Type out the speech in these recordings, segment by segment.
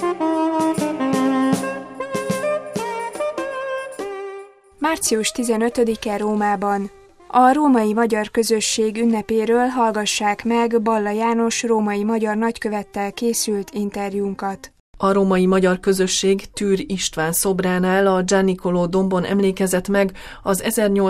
Március 15-e Rómában. A római magyar közösség ünnepéről hallgassák meg Balla János római magyar nagykövettel készült interjúnkat. A római magyar közösség Tűr István szobránál a Giannicolò dombon emlékezett meg az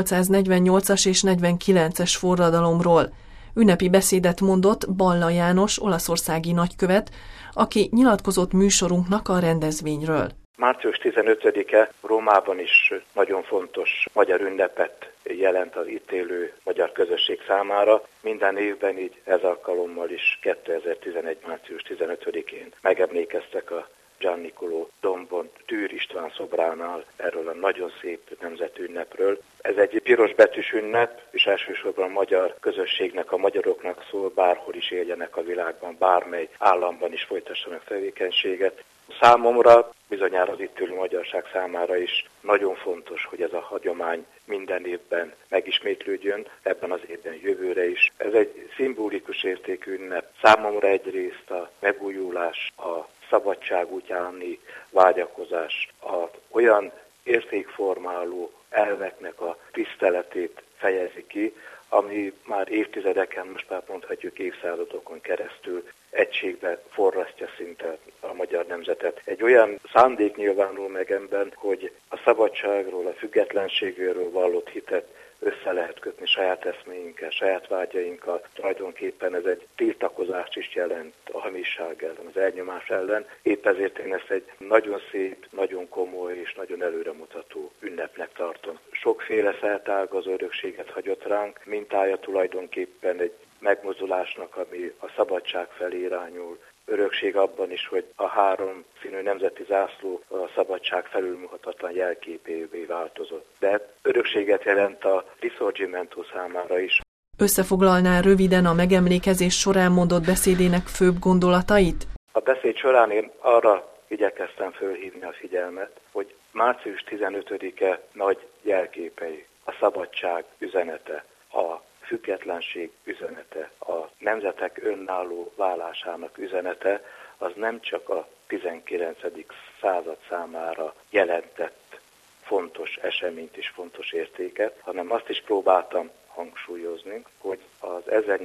1848-as és 49-es forradalomról. Ünnepi beszédet mondott Balla János olaszországi nagykövet, aki nyilatkozott műsorunknak a rendezvényről. Március 15-e Rómában is nagyon fontos magyar ünnepet jelent az itt élő magyar közösség számára. Minden évben így ez alkalommal is 2011. március 15-én megemlékeztek a Giannicolò dombon Tűr István szobránál erről a nagyon szép nemzetünnepről. Ez egy piros betűs ünnep, és elsősorban a magyar közösségnek, a magyaroknak szól, bárhol is éljenek a világban, bármely államban is folytassanak tevékenységet. Számomra, bizonyára az itt élő magyarság számára is nagyon fontos, hogy ez a hagyomány minden évben megismétlődjön, ebben az évben jövőre is. Ez egy szimbolikus értékű ünnep. Számomra egyrészt a megújulás, a szabadság utáni vágyakozás, olyan értékformáló elveknek a tiszteletét fejezi ki, ami már évtizedeken, most már mondhatjuk évszázadokon keresztül egységbe forrasztja szinte a magyar nemzetet. Egy olyan szándék nyilvánul meg ebben, hogy a szabadságról, a függetlenségről vallott hitet össze lehet kötni saját eszméinkkel, saját vágyainkkal. Tulajdonképpen ez egy tiltakozást is jelent a hamisság ellen, az elnyomás ellen. Épp ezért én ezt egy nagyon szép, nagyon komoly és nagyon előremutató ünnepnek tartom. Sokféle szertágazó örökséget hagyott ránk, mintája tulajdonképpen egy megmozdulásnak, ami a szabadság felé irányul. Örökség abban is, hogy a három színű nemzeti zászló a szabadság felülmúlhatatlan jelképévé változott. De örökséget jelent a Risorgimento számára is. Összefoglalná röviden a megemlékezés során mondott beszédének főbb gondolatait? A beszéd során én arra igyekeztem fölhívni a figyelmet, hogy március 15-e nagy jelképei, a szabadság üzenete, a függetlenség üzenete, a nemzetek önálló válásának üzenete, az nem csak a 19. század számára jelentett fontos eseményt és fontos értéket, hanem azt is próbáltam hangsúlyozni, hogy az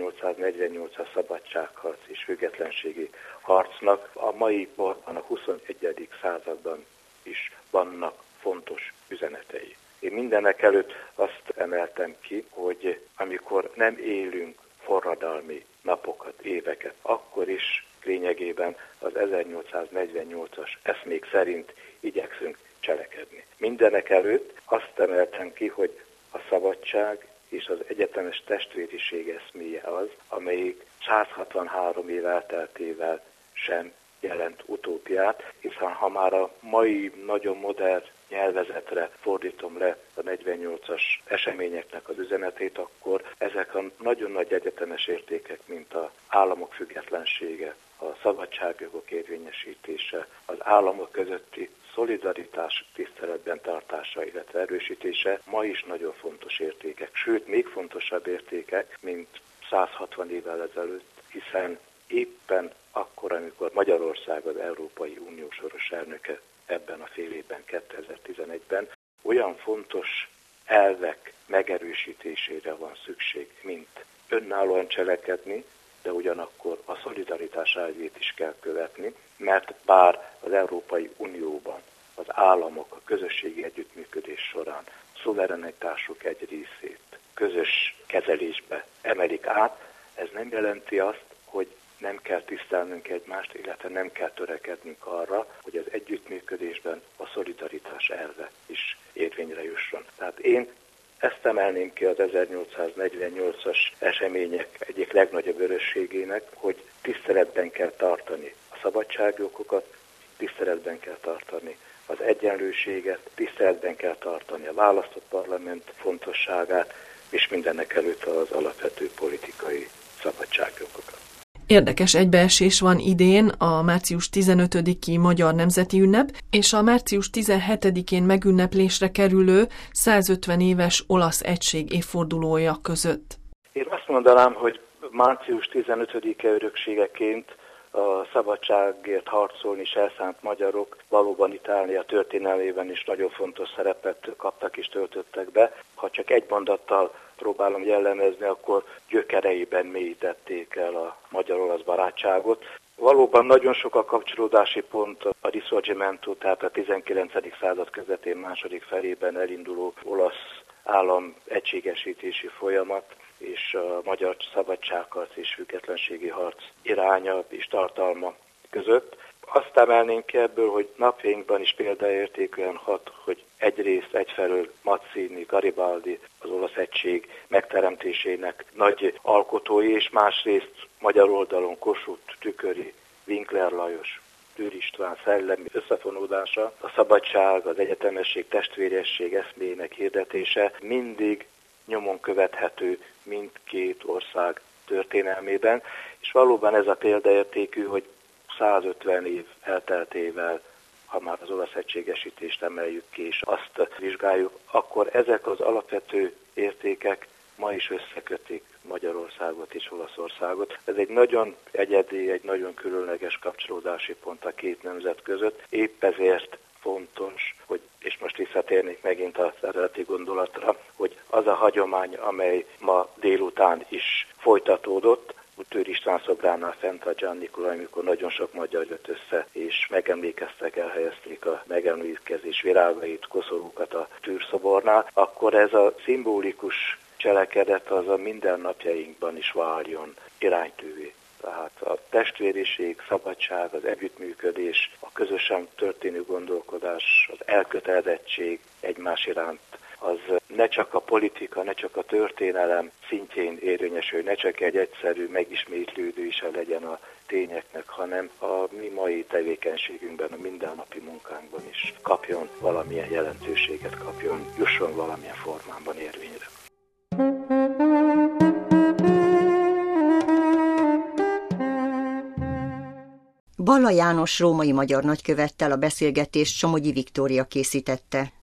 1848-as szabadságharc és függetlenségi harcnak a mai korban, a 21. században is vannak fontos üzenetei. Én mindenek előtt azt emeltem ki, hogy amikor nem élünk forradalmi napokat, éveket, akkor is lényegében az 1848-as eszmék szerint igyekszünk cselekedni. Mindenek előtt azt emeltem ki, hogy a szabadság és az egyetemes testvériség eszméje az, amelyik 163 év elteltével sem jelent utópiát, hiszen ha már a mai nagyon modern nyelvezetre fordítom le a 48-as eseményeknek az üzenetét, akkor ezek a nagyon nagy egyetemes értékek, mint az államok függetlensége, a szabadságjogok érvényesítése, az államok közötti szolidaritás tiszteletben tartása, illetve erősítése ma is nagyon fontos értékek, sőt még fontosabb értékek, mint 160 évvel ezelőtt, hiszen éppen akkor, amikor Magyarország az Európai Unió soros elnöke ebben a fél évben, 2011-ben, olyan fontos elvek megerősítésére van szükség, mint önállóan cselekedni, de ugyanakkor a szolidaritás elvét is kell követni, mert bár az Európai Unióban az államok a közösségi együttműködés során szuverenitásuk egy részét közös kezelésbe emelik át, ez nem jelenti azt, hogy nem kell tisztelnünk egymást, illetve nem kell törekednünk arra, hogy az együttműködésben a szolidaritás elve is érvényre jusson. Tehát én ezt emelném ki az 1848-as események egyik legnagyobb örösségének, hogy tiszteletben kell tartani a szabadságjogokat, tiszteletben kell tartani az egyenlőséget, tiszteletben kell tartani a választott parlament fontosságát, és mindenek előtt az alapvető politikai szabadságjogokat. Érdekes egybeesés van idén a március 15-i Magyar Nemzeti Ünnep és a március 17-én megünneplésre kerülő 150 éves olasz egység évfordulója között. Én azt mondanám, hogy március 15-e örökségeként a szabadságért harcolni és elszánt magyarok valóban Itália történelmében is nagyon fontos szerepet kaptak és töltöttek be. Ha csak egy mondattal próbálom jellemezni, akkor gyökereiben mélyítették el a magyar-olasz barátságot. Valóban nagyon sok a kapcsolódási pont a Risorgimento, tehát a 19. század közepén második felében elinduló olasz állam egységesítési folyamat és a magyar szabadságharc és függetlenségi harc iránya és tartalma között. Azt emelnénk ki ebből, hogy napjainkban is példaértékűen hat, hogy egyrészt egyfelől Mazzini, Garibaldi, az olasz egység megteremtésének nagy alkotói, és másrészt magyar oldalon Kossuth, Tüköri, Winkler Lajos, Tűr István szellemi összefonódása, a szabadság, az egyetemesség, testvéresség eszméjének hirdetése mindig nyomon követhető mindkét ország történelmében, és valóban ez a példaértékű, hogy 150 év elteltével, ha már az olasz egységesítést emeljük ki, és azt vizsgáljuk, akkor ezek az alapvető értékek ma is összekötik Magyarországot és Olaszországot. Ez egy nagyon egyedi, egy nagyon különleges kapcsolódási pont a két nemzet között. Épp ezért fontos, hogy, és most visszatérnék megint az eredeti gondolatra, hogy az a hagyomány, amely ma délután is folytatódott, Tűr István szobránál fent a Giannicolò, amikor nagyon sok magyar jött össze, és megemlékeztek, elhelyezték a megemlékezés virágait, koszorúkat a Tűr szobornál, akkor ez a szimbolikus cselekedet az a mindennapjainkban is váljon iránytűvé. Tehát a testvériség, szabadság, az együttműködés, a közösen történő gondolkodás, az elkötelezettség egymás iránt, az ne csak a politika, ne csak a történelem szintjén érvényesül, ne csak egy egyszerű megismétlődése legyen a tényeknek, hanem a mi mai tevékenységünkben, a mindennapi munkánkban is kapjon valamilyen jelentőséget, jusson valamilyen formában érvényre. Balla János római magyar nagykövettel a beszélgetést Somogyi Viktória készítette.